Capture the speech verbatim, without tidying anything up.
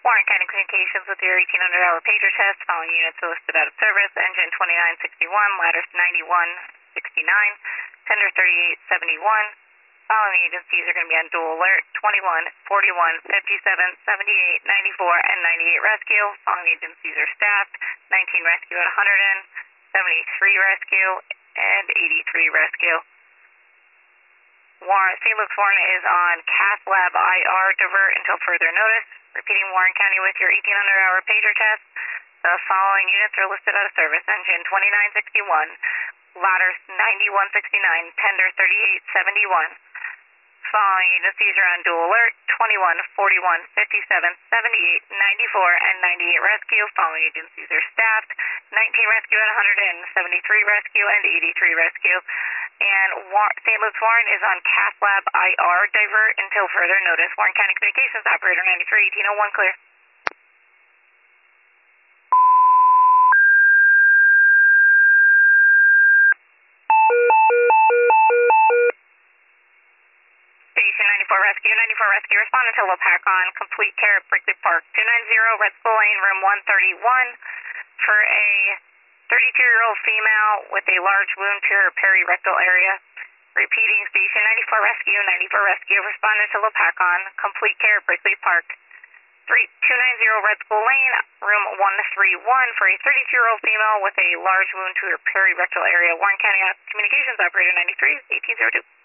Warren County Communications with your eighteen hundred hour pager test. Following units listed out of service. Engine twenty-nine sixty-one, ladder ninety-one sixty-nine, tender thirty-eight seventy-one. Following agencies are going to be on dual alert: twenty-one, forty-one, fifty-seven, seventy-eight, ninety-four, and ninety-eight rescue. Following agencies are staffed: nineteen rescue at one hundred in, seventy-three rescue, and eighty-three rescue. Warren, Saint Luke's Warren is on Cath Lab I R divert until further notice. Repeating, Warren County with your eighteen hundred hour pager test. The following units are listed out of service: engine twenty-nine sixty-one, ladder ninety-one sixty-nine, tender thirty-eight seventy-one. Following agencies are on dual alert: twenty-one, forty-one, fifty-seven, seventy-eight, ninety-four, and ninety-eight rescue. Following agencies are staffed: nineteen rescue at one hundred in, seventy-three rescue, and eighty-three rescue. And Saint Luke's Warren is on Cath Lab I R divert until further notice. Warren County Communications, operator ninety-three, eighteen oh one, clear. Station ninety-four Rescue, ninety-four Rescue, respond until Lopac on complete care at Brickley Park, two ninety Red Skull Lane, room one thirty-one, for a thirty-two-year-old female with a large wound to her perirectal area. Repeating, Station ninety-four Rescue, ninety-four Rescue, respond until Lopac on complete care at Brickley Park, two ninety Red Skull Lane, room one thirty-one, for a thirty-two-year-old female with a large wound to her perirectal area. Warren County Communications, operator ninety-three, eighteen oh two.